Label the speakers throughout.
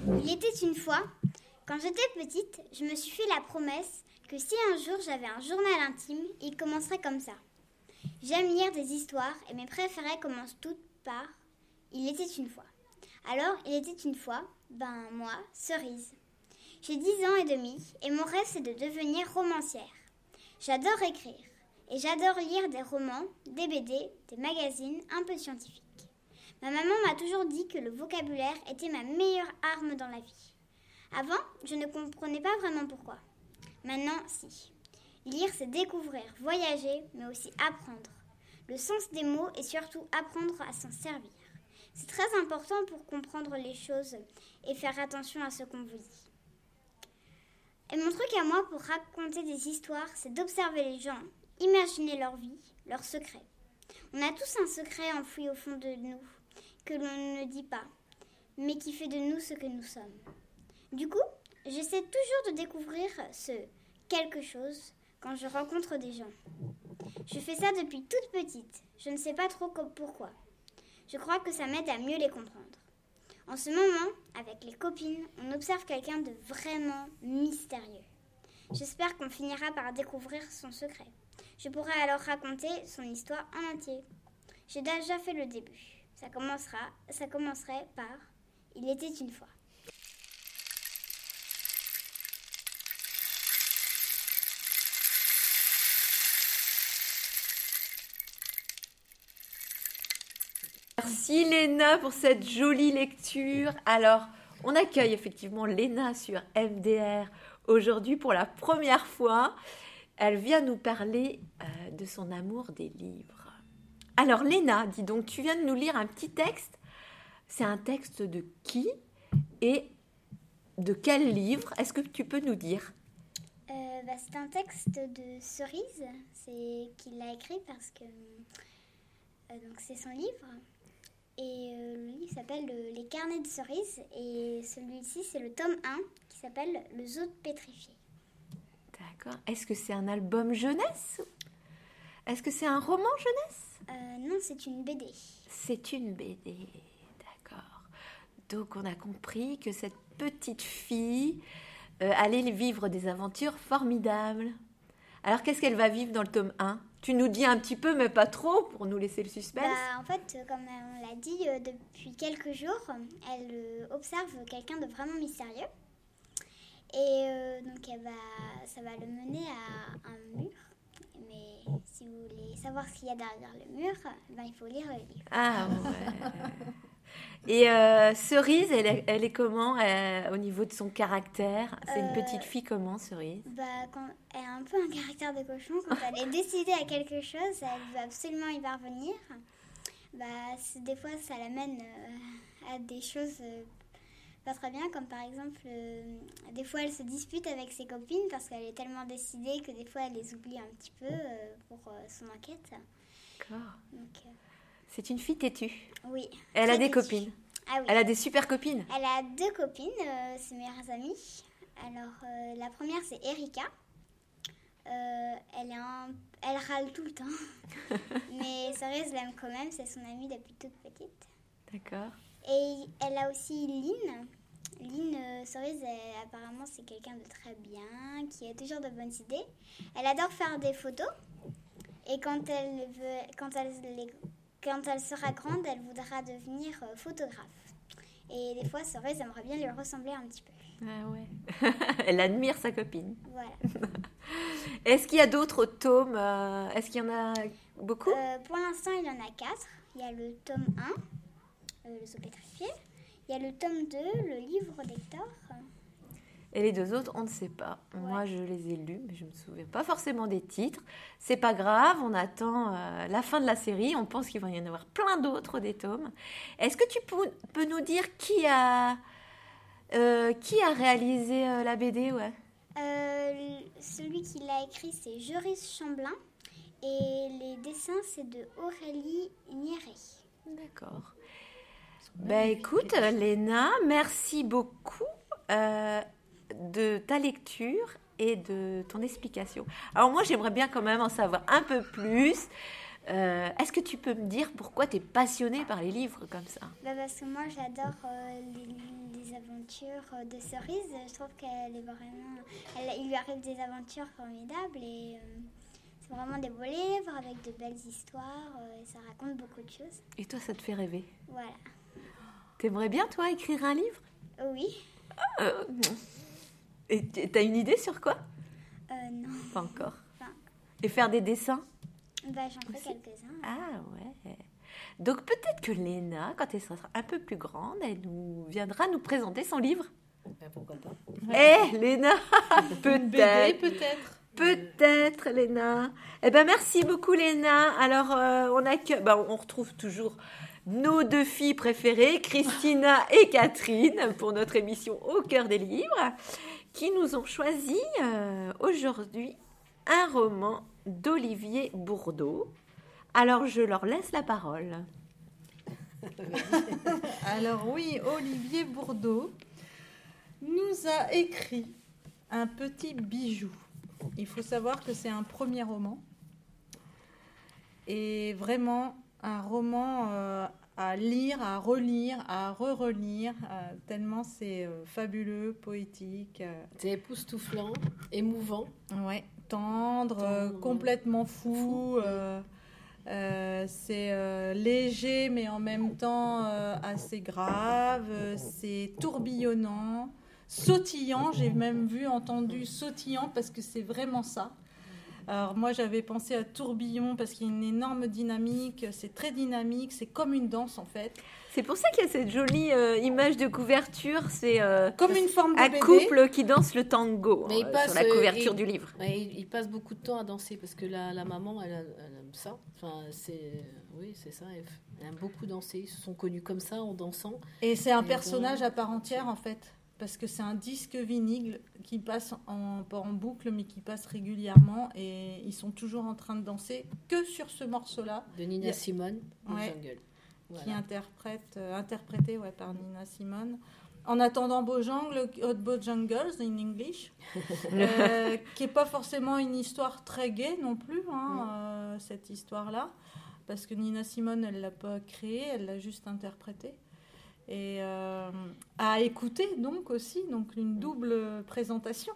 Speaker 1: Il était une fois, quand j'étais petite, je me suis fait la promesse que si un jour j'avais un journal intime, il commencerait comme ça. J'aime lire des histoires et mes préférées commencent toutes par « Il était une fois ». Alors, il était une fois, moi, Cerise. J'ai 10 ans et demi et mon rêve c'est de devenir romancière. J'adore écrire et j'adore lire des romans, des BD, des magazines un peu scientifiques. Ma maman m'a toujours dit que le vocabulaire était ma meilleure arme dans la vie. Avant, je ne comprenais pas vraiment pourquoi. Maintenant, si. Lire, c'est découvrir, voyager, mais aussi apprendre. Le sens des mots et surtout apprendre à s'en servir. C'est très important pour comprendre les choses et faire attention à ce qu'on vous dit. Et mon truc à moi pour raconter des histoires, c'est d'observer les gens, imaginer leur vie, leurs secrets. On a tous un secret enfoui au fond de nous, que l'on ne dit pas, mais qui fait de nous ce que nous sommes. Du coup, j'essaie toujours de découvrir ce quelque chose quand je rencontre des gens. Je fais ça depuis toute petite, je ne sais pas trop pourquoi. Je crois que ça m'aide à mieux les comprendre. En ce moment, avec les copines, on observe quelqu'un de vraiment mystérieux. J'espère qu'on finira par découvrir son secret. Je pourrai alors raconter son histoire en entier. J'ai déjà fait le début. Ça commencerait par « Il était une fois ».
Speaker 2: Merci Léna pour cette jolie lecture. Alors, on accueille effectivement Léna sur MDR aujourd'hui pour la première fois. Elle vient nous parler de son amour des livres. Alors Léna, dis donc, tu viens de nous lire un petit texte. C'est un texte de qui et de quel livre? Est-ce que tu peux nous dire?
Speaker 1: C'est un texte de Cerise. C'est qu'il l'a écrit parce que donc c'est son livre. Et le livre s'appelle Les carnets de Cerise. Et celui-ci, c'est le tome 1 qui s'appelle Le zoo pétrifié.
Speaker 2: D'accord. Est-ce que c'est un album jeunesse? Est-ce que c'est un roman jeunesse?
Speaker 1: Non, c'est une BD.
Speaker 2: C'est une BD, d'accord. Donc on a compris que cette petite fille allait vivre des aventures formidables. Alors qu'est-ce qu'elle va vivre dans le tome 1? Tu nous dis un petit peu, mais pas trop, pour nous laisser le suspense.
Speaker 1: En fait, comme on l'a dit, depuis quelques jours, elle observe quelqu'un de vraiment mystérieux. Et donc ça va le mener à un mur. Mais si vous voulez savoir ce qu'il y a derrière le mur, il faut lire le livre.
Speaker 2: Ah ouais. Et Cerise, elle est comment au niveau de son caractère? C'est une petite fille comment, Cerise?
Speaker 1: Elle a un peu un caractère de cochon. Quand elle est décidée à quelque chose, elle veut absolument y parvenir. Des fois, ça l'amène à des choses pas très bien, comme par exemple, des fois, elle se dispute avec ses copines parce qu'elle est tellement décidée que des fois, elle les oublie un petit peu pour son enquête.
Speaker 2: D'accord.
Speaker 1: Donc,
Speaker 2: c'est une fille têtue.
Speaker 1: Oui.
Speaker 2: Elle a des
Speaker 1: têtue.
Speaker 2: copines.
Speaker 1: Ah oui.
Speaker 2: Elle a des super copines.
Speaker 1: Elle a 2 copines, ses meilleures amies. Alors, la première, c'est Erika. Elle râle tout le temps. Mais Cerise l'aime quand même, c'est son amie depuis toute petite.
Speaker 2: D'accord.
Speaker 1: Et elle a aussi Lynn. Lynn, Cerise, apparemment, c'est quelqu'un de très bien, qui a toujours de bonnes idées. Elle adore faire des photos. Et quand elle sera grande, elle voudra devenir photographe. Et des fois, Cerise aimerait bien lui ressembler un petit peu.
Speaker 2: Ah ouais. Elle admire sa copine.
Speaker 1: Voilà.
Speaker 2: Est-ce qu'il y a d'autres tomes? Est-ce qu'il y en a beaucoup?
Speaker 1: Pour l'instant, il y en a 4. Il y a le tome 1, le zoo pétrifié. Il y a le tome 2, le livre d'Hector.
Speaker 2: Et les 2 autres, on ne sait pas. Ouais. Moi, je les ai lus, mais je ne me souviens pas forcément des titres. C'est pas grave, on attend la fin de la série. On pense qu'il va y en avoir plein d'autres, des tomes. Est-ce que tu peux nous dire qui a réalisé la BD? Ouais.
Speaker 1: Celui qui l'a écrit, c'est Joris Chamblin. Et les dessins, c'est de Aurélie Nieré.
Speaker 2: D'accord. Écoute, Léna, merci beaucoup de ta lecture et de ton explication. Alors moi, j'aimerais bien quand même en savoir un peu plus. Est-ce que tu peux me dire pourquoi tu es passionnée par les livres comme ça?
Speaker 1: Parce que moi, j'adore les aventures. aventures de Cerise. Je trouve qu'elle est vraiment... il lui arrive des aventures formidables et c'est vraiment des beaux livres avec de belles histoires. Et ça raconte beaucoup de choses.
Speaker 2: Et toi, ça te fait rêver?
Speaker 1: Voilà.
Speaker 2: T'aimerais bien, toi, écrire un livre?
Speaker 1: Oui.
Speaker 2: Et t'as une idée sur quoi?
Speaker 1: Non.
Speaker 2: Pas encore.
Speaker 1: Enfin,
Speaker 2: Et faire des dessins?
Speaker 1: j'en ferai quelques-uns.
Speaker 2: Ah ouais. Donc peut-être que Léna, quand elle sera un peu plus grande, elle viendra nous présenter son livre.
Speaker 3: Pourquoi pas?
Speaker 2: Léna,
Speaker 4: Une BD,
Speaker 2: peut-être.
Speaker 4: peut-être.
Speaker 2: Peut-être, Léna. Merci beaucoup, Léna. Alors, on retrouve toujours nos deux filles préférées, Christina et Catherine, pour notre émission Au cœur des livres, qui nous ont choisi aujourd'hui un roman d'Olivier Bourdeau. Alors, je leur laisse la parole.
Speaker 4: Alors oui, Olivier Bourdeau nous a écrit un petit bijou. Il faut savoir que c'est un premier roman. Et vraiment un roman à lire, à relire, à re-relire, tellement c'est fabuleux, poétique.
Speaker 3: C'est époustouflant, émouvant.
Speaker 4: Ouais, tendre, complètement fou. C'est léger, mais en même temps assez grave. C'est tourbillonnant, sautillant. J'ai même entendu sautillant parce que c'est vraiment ça. Alors moi j'avais pensé à tourbillon parce qu'il y a une énorme dynamique, c'est très dynamique, c'est comme une danse en fait.
Speaker 2: C'est pour ça qu'il y a cette jolie image de couverture, c'est
Speaker 4: Comme une forme de
Speaker 2: un
Speaker 4: bébé.
Speaker 2: couple qui danse le tango
Speaker 3: Mais il passe,
Speaker 2: sur la couverture du livre.
Speaker 3: Il passe beaucoup de temps à danser parce que la maman, elle aime ça. Enfin, c'est ça. Elle aime beaucoup danser. Ils se sont connus comme ça en dansant.
Speaker 4: Et c'est un personnage à part entière en fait. Parce que c'est un disque vinyle qui passe pas en boucle, mais qui passe régulièrement. Et ils sont toujours en train de danser que sur ce morceau-là.
Speaker 3: De Nina Simone,
Speaker 4: Ouais.
Speaker 3: Jungle. Voilà.
Speaker 4: Qui interprété par Nina Simone. En attendant Bojangles in English, qui n'est pas forcément une histoire très gaie non plus, cette histoire-là. Parce que Nina Simone, elle ne l'a pas créée, elle l'a juste interprétée. Et à écouter donc aussi, donc une double présentation.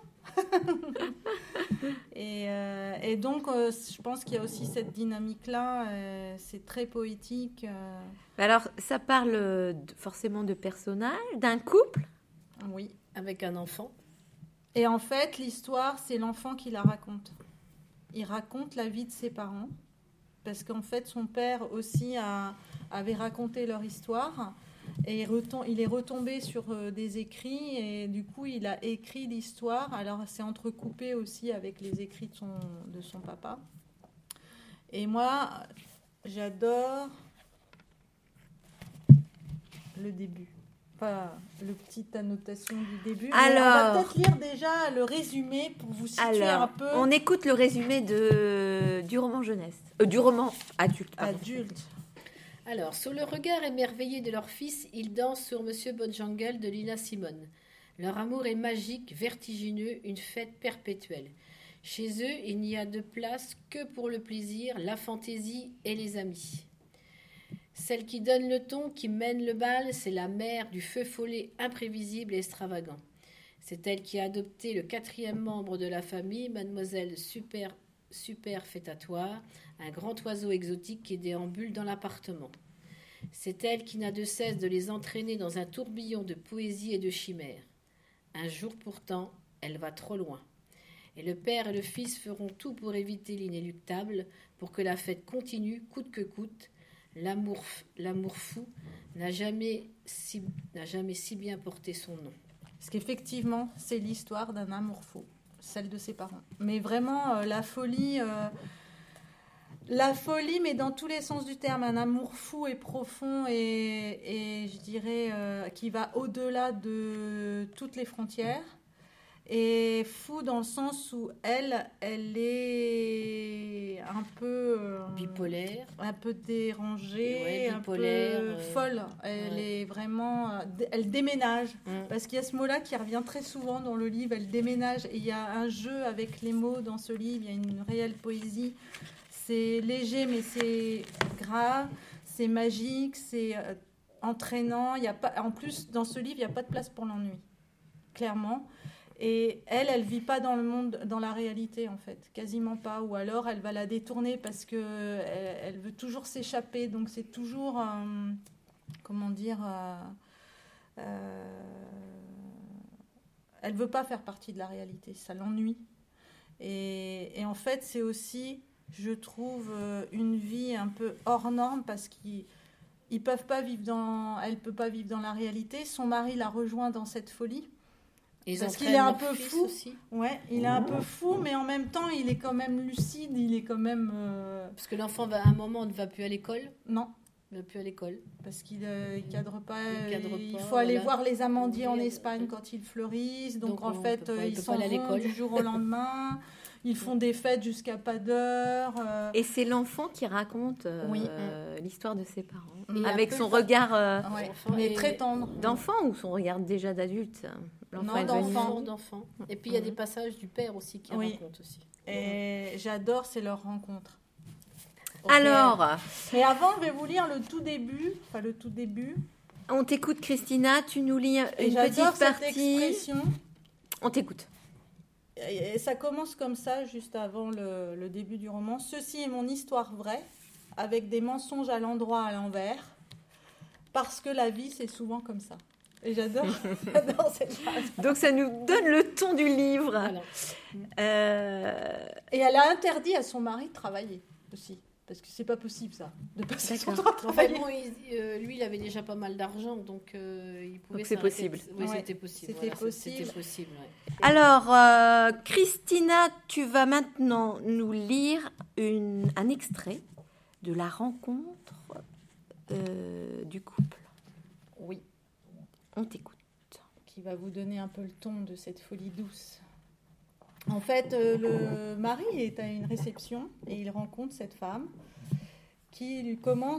Speaker 4: et donc je pense qu'il y a aussi cette dynamique-là, c'est très poétique.
Speaker 2: Alors, ça parle forcément de personnages, d'un couple.
Speaker 4: Oui.
Speaker 3: Avec un enfant.
Speaker 4: Et en fait, l'histoire, c'est l'enfant qui la raconte. Il raconte la vie de ses parents, parce qu'en fait, son père aussi avait raconté leur histoire. Et il est retombé sur des écrits et du coup il a écrit l'histoire. Alors c'est entrecoupé aussi avec les écrits de son papa. Et moi j'adore le début, enfin le petite annotation du début. Mais on va peut-être lire déjà le résumé pour vous situer un peu.
Speaker 2: On écoute le résumé du roman jeunesse, du roman adulte. Pardon.
Speaker 4: Adulte.
Speaker 3: Alors, sous le regard émerveillé de leur fils, ils dansent sur Monsieur Bojangles de Nina Simone. Leur amour est magique, vertigineux, une fête perpétuelle. Chez eux, il n'y a de place que pour le plaisir, la fantaisie et les amis. Celle qui donne le ton, qui mène le bal, c'est la mère du feu follet imprévisible et extravagant. C'est elle qui a adopté le 4e membre de la famille, mademoiselle superfétatoire, un grand oiseau exotique qui déambule dans l'appartement. C'est elle qui n'a de cesse de les entraîner dans un tourbillon de poésie et de chimères. Un jour pourtant, elle va trop loin. Et le père et le fils feront tout pour éviter l'inéluctable, pour que la fête continue, coûte que coûte. L'amour fou n'a jamais si bien porté son nom.
Speaker 4: Parce qu'effectivement, c'est l'histoire d'un amour fou, celle de ses parents. Mais vraiment, la folie, mais dans tous les sens du terme, un amour fou et profond et je dirais qui va au-delà de toutes les frontières. Et fou dans le sens où elle est un peu
Speaker 3: bipolaire,
Speaker 4: un peu dérangée,
Speaker 3: ouais, bipolaire,
Speaker 4: un peu folle. Elle est vraiment, elle déménage parce qu'il y a ce mot-là qui revient très souvent dans le livre. Elle déménage et il y a un jeu avec les mots dans ce livre. Il y a une réelle poésie. C'est léger mais c'est grave, c'est magique, c'est entraînant. Il y a pas, en plus dans ce livre, il n'y a pas de place pour l'ennui. clairement. Et elle vit pas dans le monde, dans la réalité en fait, quasiment pas. Ou alors elle va la détourner parce que elle veut toujours s'échapper. Donc c'est toujours, comment dire, elle veut pas faire partie de la réalité. Ça l'ennuie. Et en fait c'est aussi, je trouve, une vie un peu hors norme parce qu'ils peuvent pas vivre elle peut pas vivre dans la réalité. Son mari la rejoint dans cette folie. Parce qu'il est un peu fou. Aussi. Ouais, il est un peu fou, mais en même temps, il est quand même lucide. Il est quand même.
Speaker 3: Parce que l'enfant, à un moment, ne va plus à l'école.
Speaker 4: Non.
Speaker 3: Il ne va plus à l'école.
Speaker 4: Parce qu'il ne cadre pas. Il faut aller voir les amandiers en Espagne quand ils fleurissent. Donc en fait, ils s'en vont du jour au lendemain. Ils font des fêtes jusqu'à pas d'heure.
Speaker 2: Et c'est l'enfant qui raconte l'histoire de ses parents. Avec son regard
Speaker 4: mais très tendre.
Speaker 2: D'enfant ou son regard déjà d'adulte?
Speaker 4: Non,
Speaker 3: d'enfant. Et puis il y a des passages du père aussi qui racontent aussi.
Speaker 4: Et j'adore, c'est leur rencontre.
Speaker 2: Okay. Alors.
Speaker 4: Mais avant, je vais vous lire le tout début.
Speaker 2: On t'écoute, Christina. Tu nous lis une petite partie. Cette expression. On t'écoute.
Speaker 4: Et ça commence comme ça, juste avant le début du roman. Ceci est mon histoire vraie, avec des mensonges à l'endroit, à l'envers, parce que la vie, c'est souvent comme ça. Et j'adore cette phrase.
Speaker 2: Donc ça nous donne le ton du livre.
Speaker 4: Voilà. Et elle a interdit à son mari de travailler aussi. Parce que c'est pas possible ça, de passer son temps à travailler.
Speaker 3: En fait, lui, il avait déjà pas mal d'argent, donc il pouvait.
Speaker 2: Donc c'est possible.
Speaker 3: Oui, c'était possible. C'était possible. Ouais.
Speaker 2: Alors, Christina, tu vas maintenant nous lire un extrait de la rencontre du couple.
Speaker 4: Oui.
Speaker 2: On t'écoute.
Speaker 4: Qui va vous donner un peu le ton de cette folie douce. En fait, le mari est à une réception et il rencontre cette femme qui lui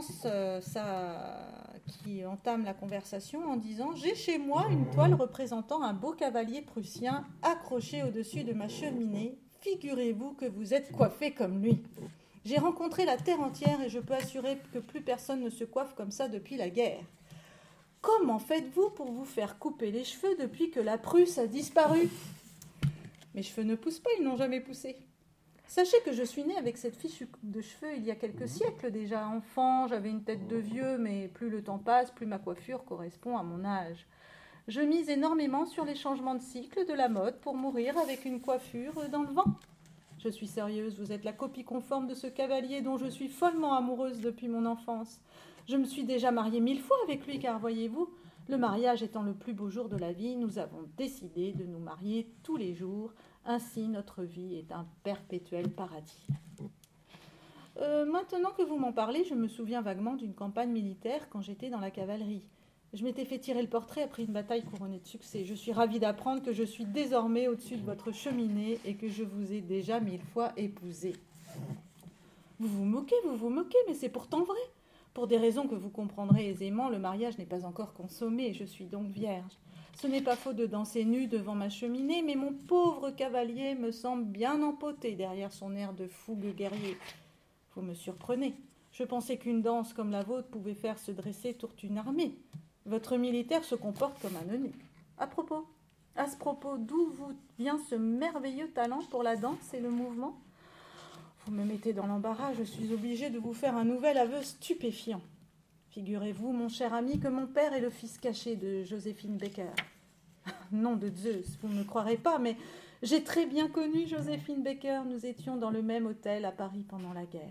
Speaker 4: qui entame la conversation en disant « J'ai chez moi une toile représentant un beau cavalier prussien accroché au-dessus de ma cheminée. Figurez-vous que vous êtes coiffé comme lui. J'ai rencontré la terre entière et je peux assurer que plus personne ne se coiffe comme ça depuis la guerre. Comment faites-vous pour vous faire couper les cheveux depuis que la Prusse a disparu ? Mes cheveux ne poussent pas, ils n'ont jamais poussé. Sachez que je suis née avec cette fichue coupe de cheveux il y a quelques siècles déjà. Enfant, j'avais une tête de vieux, mais plus le temps passe, plus ma coiffure correspond à mon âge. Je mise énormément sur les changements de cycle de la mode pour mourir avec une coiffure dans le vent. Je suis sérieuse, vous êtes la copie conforme de ce cavalier dont je suis follement amoureuse depuis mon enfance. Je me suis déjà mariée 1000 fois avec lui, car voyez-vous, le mariage étant le plus beau jour de la vie, nous avons décidé de nous marier tous les jours. Ainsi, notre vie est un perpétuel paradis. Maintenant que vous m'en parlez, je me souviens vaguement d'une campagne militaire quand j'étais dans la cavalerie. Je m'étais fait tirer le portrait après une bataille couronnée de succès. Je suis ravie d'apprendre que je suis désormais au-dessus de votre cheminée et que je vous ai déjà 1000 fois épousé. Vous vous moquez, mais c'est pourtant vrai. Pour des raisons que vous comprendrez aisément, le mariage n'est pas encore consommé, je suis donc vierge. Ce n'est pas faux de danser nue devant ma cheminée, mais mon pauvre cavalier me semble bien empoté derrière son air de fougue guerrier. Vous me surprenez. Je pensais qu'une danse comme la vôtre pouvait faire se dresser toute une armée. Votre militaire se comporte comme un eunuque. À ce propos, d'où vous vient ce merveilleux talent pour la danse et le mouvement ? Vous me mettez dans l'embarras, je suis obligée de vous faire un nouvel aveu stupéfiant. Figurez-vous, mon cher ami, que mon père est le fils caché de Joséphine Baker. Nom de Zeus, vous ne me croirez pas, mais j'ai très bien connu Joséphine Baker. Nous étions dans le même hôtel à Paris pendant la guerre.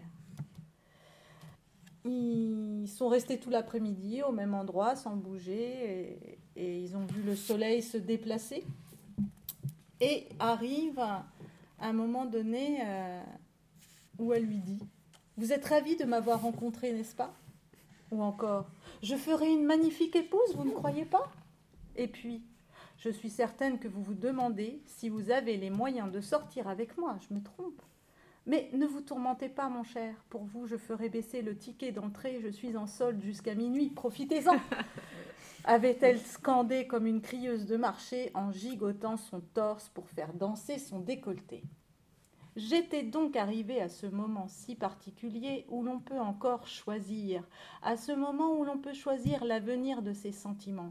Speaker 4: Ils sont restés tout l'après-midi au même endroit, sans bouger, et ils ont vu le soleil se déplacer. Et arrive un moment donné où elle lui dit « Vous êtes ravi de m'avoir rencontré, n'est-ce pas ?» Ou encore « Je ferai une magnifique épouse, vous ne croyez pas ?» Et puis « Je suis certaine que vous vous demandez si vous avez les moyens de sortir avec moi, je me trompe. Mais ne vous tourmentez pas, mon cher. Pour vous, je ferai baisser le ticket d'entrée. Je suis en solde jusqu'à minuit. Profitez-en !» avait-elle scandé comme une crieuse de marché en gigotant son torse pour faire danser son décolleté. J'étais donc arrivée à ce moment si particulier où l'on peut encore choisir, à ce moment où l'on peut choisir l'avenir de ses sentiments.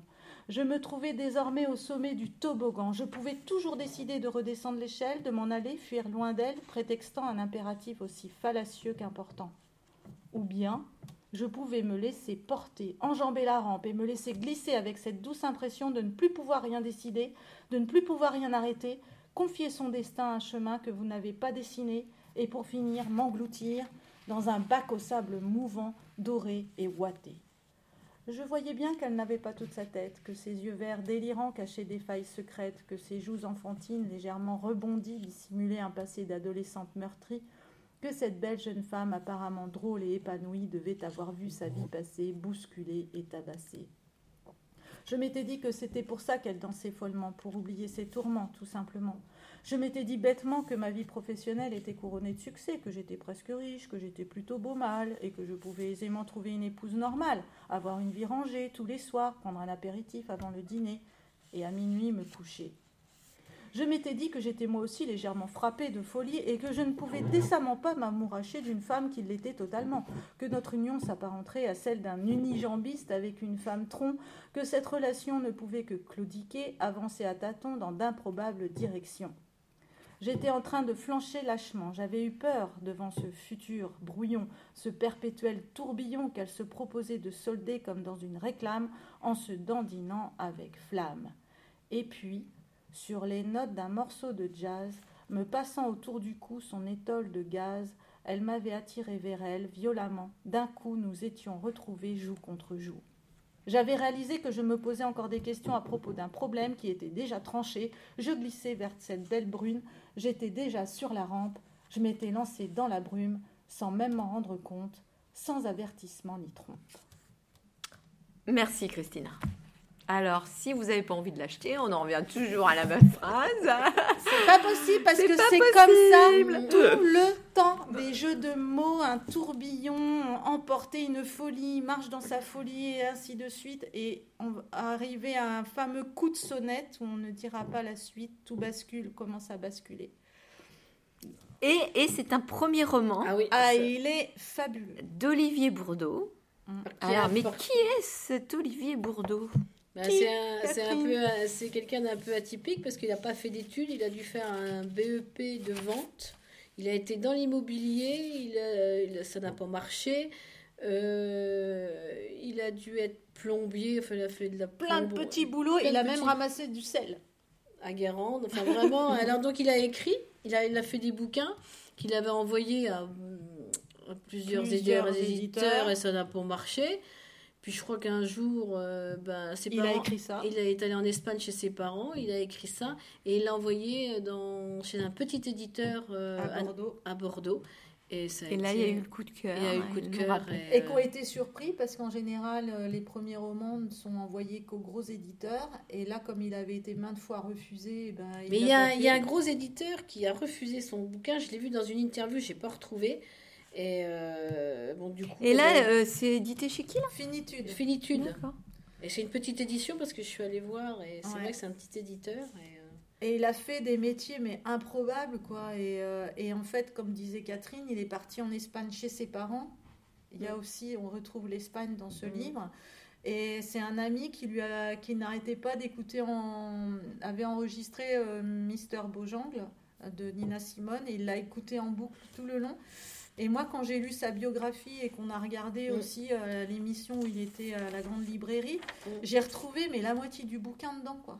Speaker 4: Je me trouvais désormais au sommet du toboggan. Je pouvais toujours décider de redescendre l'échelle, de m'en aller, fuir loin d'elle, prétextant un impératif aussi fallacieux qu'important. Ou bien, je pouvais me laisser porter, enjamber la rampe et me laisser glisser avec cette douce impression de ne plus pouvoir rien décider, de ne plus pouvoir rien arrêter, confier son destin à un chemin que vous n'avez pas dessiné et pour finir m'engloutir dans un bac au sable mouvant, doré et ouaté. Je voyais bien qu'elle n'avait pas toute sa tête, que ses yeux verts délirants cachaient des failles secrètes, que ses joues enfantines légèrement rebondies dissimulaient un passé d'adolescente meurtrie, que cette belle jeune femme apparemment drôle et épanouie devait avoir vu sa vie passer, bousculée et tabassée. Je m'étais dit que c'était pour ça qu'elle dansait follement, pour oublier ses tourments, tout simplement. Je m'étais dit bêtement que ma vie professionnelle était couronnée de succès, que j'étais presque riche, que j'étais plutôt beau mâle, et que je pouvais aisément trouver une épouse normale, avoir une vie rangée tous les soirs, prendre un apéritif avant le dîner, et à minuit me coucher. Je m'étais dit que j'étais moi aussi légèrement frappée de folie et que je ne pouvais décemment pas m'amouracher d'une femme qui l'était totalement, que notre union s'apparenterait à celle d'un unijambiste avec une femme tronc, que cette relation ne pouvait que claudiquer, avancer à tâtons dans d'improbables directions. J'étais en train de flancher lâchement, j'avais eu peur devant ce futur brouillon, ce perpétuel tourbillon qu'elle se proposait de solder comme dans une réclame en se dandinant avec flamme. Et puis, sur les notes d'un morceau de jazz, me passant autour du cou son étole de gaz, elle m'avait attiré vers elle violemment. D'un coup, nous étions retrouvés joue contre joue. J'avais réalisé que je me posais encore des questions à propos d'un problème qui était déjà tranché. Je glissais vers cette belle brune. J'étais déjà sur la rampe. Je m'étais lancé dans la brume, sans même m'en rendre compte, sans avertissement ni trompe.
Speaker 2: Merci Christina. Alors, si vous n'avez pas envie de l'acheter, on en revient toujours à la même phrase.
Speaker 4: C'est pas possible parce
Speaker 2: C'est
Speaker 4: que
Speaker 2: pas
Speaker 4: c'est
Speaker 2: possible.
Speaker 4: comme ça tout le temps. Des jeux de mots, un tourbillon, emporter une folie, marche dans sa folie et ainsi de suite. Et on va arriver à un fameux coup de sonnette où on ne dira pas la suite. Tout bascule, commence à basculer.
Speaker 2: Et c'est un premier roman
Speaker 3: Ah oui.
Speaker 4: Il est fabuleux.
Speaker 2: d'Olivier Bourdeau. Alors, mais
Speaker 3: fort-
Speaker 2: qui est cet Olivier Bourdeau?
Speaker 3: Bah,
Speaker 4: Qui,
Speaker 3: c'est quelqu'un d'un peu atypique parce qu'il n'a pas fait d'études, il a dû faire un BEP de vente, il a été dans l'immobilier, ça n'a pas marché, il a dû être plombier, enfin, il a fait de la
Speaker 4: Plein de
Speaker 3: plomberie
Speaker 4: petits boulots.
Speaker 3: plein
Speaker 4: Il
Speaker 3: de
Speaker 4: a même
Speaker 3: petits-
Speaker 4: ramassé du sel.
Speaker 3: à Guérande, enfin vraiment. Alors donc il a écrit, il a fait des bouquins qu'il avait envoyés à plusieurs éditeurs et ça n'a pas marché. Puis je crois qu'un jour, ses
Speaker 4: Il a
Speaker 3: parents,
Speaker 4: écrit ça.
Speaker 3: il est allé en Espagne chez ses parents, il a écrit ça et il l'a envoyé chez un petit éditeur à Bordeaux. Et, ça a
Speaker 2: Et là,
Speaker 3: été-
Speaker 2: il y a eu le coup de cœur.
Speaker 3: il y a eu le coup de
Speaker 2: il nous
Speaker 3: cœur.
Speaker 2: rappelle.
Speaker 4: Et qui ont été surpris parce qu'en général, les premiers romans ne sont envoyés qu'aux gros éditeurs. Et là, comme il avait été maintes fois refusé,
Speaker 3: Mais il y a un gros éditeur qui a refusé son bouquin. Je l'ai vu dans une interview, je n'ai pas retrouvé. Et bon, du coup.
Speaker 2: Et là, c'est édité chez qui là?
Speaker 4: Finitude.
Speaker 3: Finitude.
Speaker 2: D'accord.
Speaker 3: Et c'est une petite édition parce que je suis allée voir et c'est
Speaker 4: Ouais.
Speaker 3: vrai que c'est un petit éditeur.
Speaker 4: Et il a fait des métiers, mais improbables, quoi. Et en fait, comme disait Catherine, il est parti en Espagne chez ses parents. Il y a aussi, on retrouve l'Espagne dans ce livre. Et c'est un ami qui n'arrêtait pas d'écouter, avait enregistré Mister Beaujangle de Nina Simone, et il l'a écouté en boucle tout le long. Et moi, quand j'ai lu sa biographie et qu'on a regardé aussi l'émission où il était à la grande librairie, j'ai retrouvé la moitié du bouquin dedans, quoi.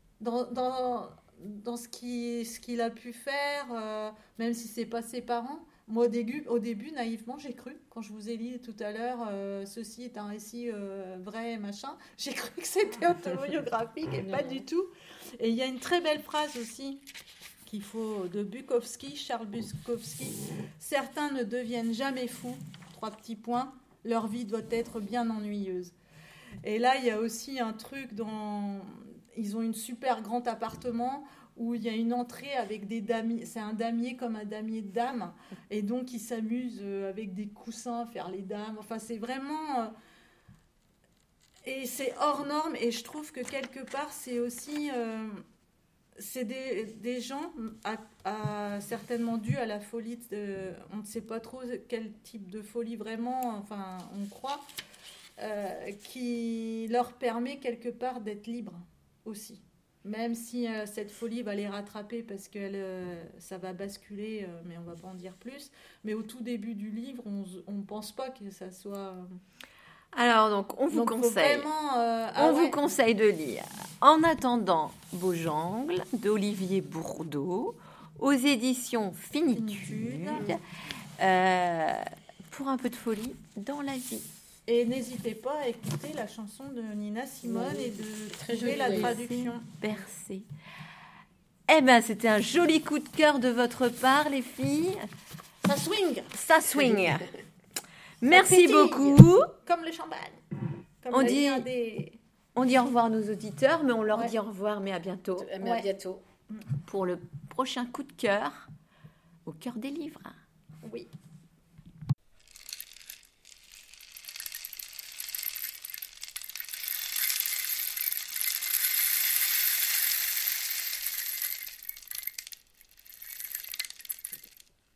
Speaker 4: Dans ce qu'il a pu faire, même si c'est pas ses parents. Moi, au début, naïvement, j'ai cru, quand je vous ai lu tout à l'heure, ceci est un récit vrai, machin, j'ai cru que c'était autobiographique et pas du tout. Et il y a une très belle phrase aussi de Bukowski, Charles Bukowski. Certains ne deviennent jamais fous, 3 petits points, leur vie doit être bien ennuyeuse. Et là, il y a aussi un truc ils ont une super grand appartement où il y a une entrée avec des damiers. C'est un damier comme un damier de dames. Et donc, ils s'amusent avec des coussins à faire les dames. Enfin, c'est vraiment... Et c'est hors norme. Et je trouve que quelque part, c'est aussi... c'est des gens certainement dus à la folie. On ne sait pas trop quel type de folie vraiment, enfin, on croit. qui leur permet quelque part d'être libres aussi. Même si cette folie va les rattraper parce que ça va basculer, mais on ne va pas en dire plus. Mais au tout début du livre, on ne pense pas que ça soit...
Speaker 2: Alors, donc, on vous conseille. Vous conseille de lire En attendant Beaujangle d'Olivier Bourdeau aux éditions Finitude. Pour un peu de folie dans la vie.
Speaker 4: Et n'hésitez pas à écouter la chanson de Nina Simone et de trouver la traduction.
Speaker 2: Bercé. Eh bien, c'était un joli coup de cœur de votre part, les filles.
Speaker 4: Ça swing.
Speaker 2: Ça swing. Merci
Speaker 4: pétille.
Speaker 2: Beaucoup.
Speaker 4: Comme le champagne. Comme
Speaker 2: On
Speaker 4: l'a
Speaker 2: dit-
Speaker 4: un des...
Speaker 2: On dit au revoir à nos auditeurs, mais on leur dit au revoir, mais à bientôt.
Speaker 3: Mais à bientôt.
Speaker 2: Pour le prochain coup de cœur au cœur des livres.
Speaker 4: Oui.